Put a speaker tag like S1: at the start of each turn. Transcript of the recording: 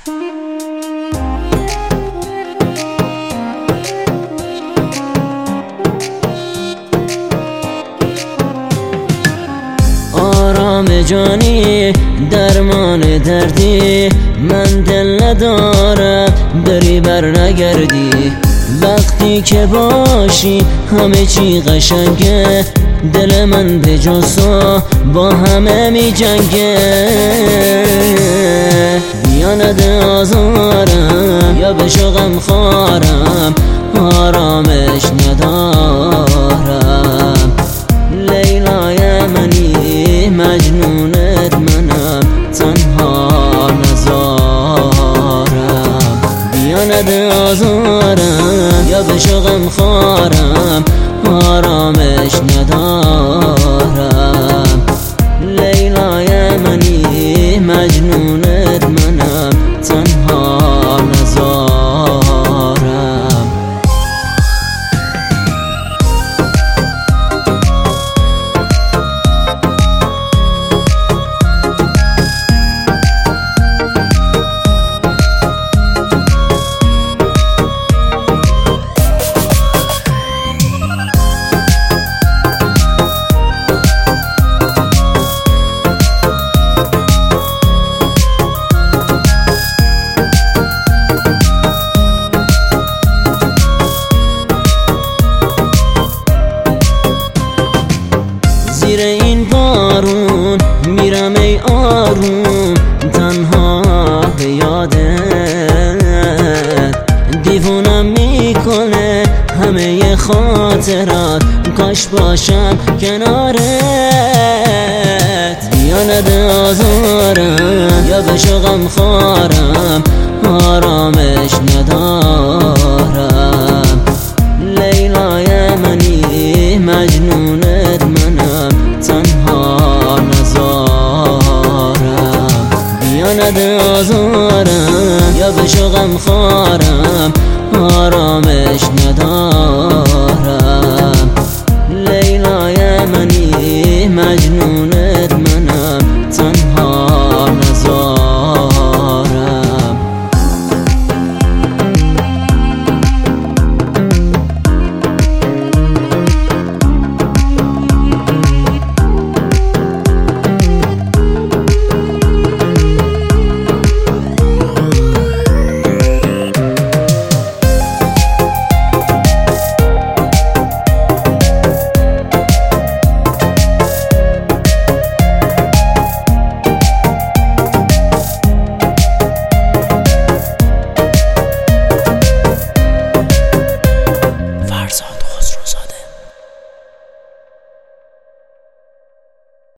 S1: آرام جانی درمان دردی، من دل ندارم بری بر نگردی. وقتی که باشی همه چی قشنگه، دل من به جز تو با همه می جنگه. بیا نده آزارم یا بشو غم خوارم، آرامش ندارم. لیلای منی مجنونت منم، تنها نزارم. بیا نده آزارم یا بشو غم خوارم، آرامش ندارم. لیلای منی مجنونت منم، تنها نزارم. زیر این بارون میرم ای آروم، تنها به یادت. دیوونم میکنه همه خاطرات، کاش باشم کنارت. بیا نده آزارم یا بشو غم خوارم، آرامش ندارم. لیلای منی مجنونت منم، تنها نزارم. بیا نده آزارم یا بشو غم خوارم، آرامش ندارم.